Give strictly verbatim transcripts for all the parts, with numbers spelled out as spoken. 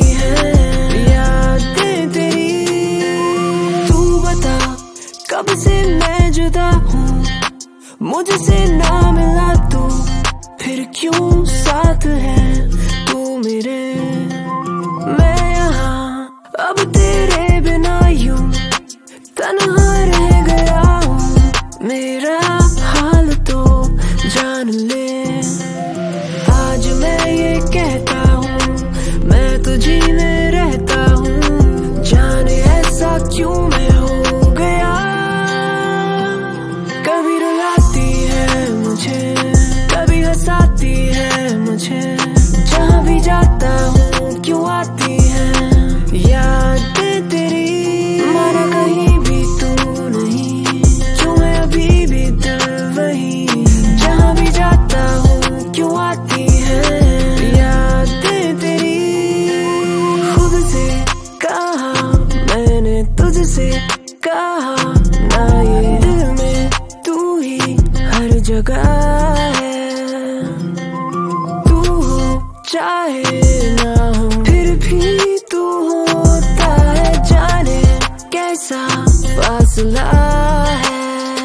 हैं यादें तेरी। तू बता कब से मैं जुदा हूँ, मुझसे ना मिला तू फिर क्यों साथ है तू मेरे। मैं यहाँ अब तेरे बिना यूं तन्हा रह गया हूँ, मेरा हाल तो जान ले। आज मैं ये कहता हूँ मैं तुझी में रहता हूँ, जाने ऐसा क्यों मैं हो गया। कभी रुलाती है मुझे कभी हंसाती है मुझे, जहाँ भी जाता हूँ क्यों आती है यादें तेरी। माना कहीं भी तू नहीं, क्यों है अभी भी दिल वही, जहाँ भी जाता हूँ क्यों आती है यादें तेरी। खुद से कहा मैंने तुझसे कहा ना, ये दिल में तू ही हर जगह है। तू हो चाहे ना हो फिर भी तू होता है, जाने कैसा फासला है।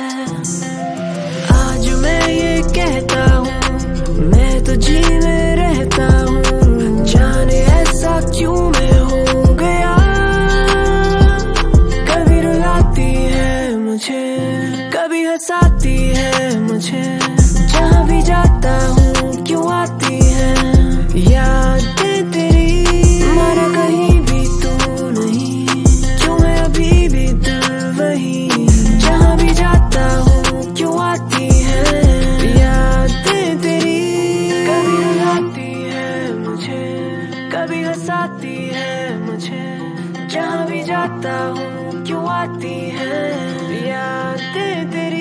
आज मैं ये कहता हूँ मैं तुझी में रहता हूँ, जाने ऐसा क्यों मैं हो गया। कभी रुलाती है मुझे कभी हंसाती है मुझे, जहाँ भी जाता हूँ क्यों आती है यादें तेरी। माना कहीं भी तू नहीं, क्यों है अभी भी दिल वही, जहाँ भी जाता हूँ क्यों आती है यादें तेरी। कभी रुलाती है मुझे कभी हंसाती है मुझे, जहाँ भी जाता हूँ क्यों आती है यादें तेरी।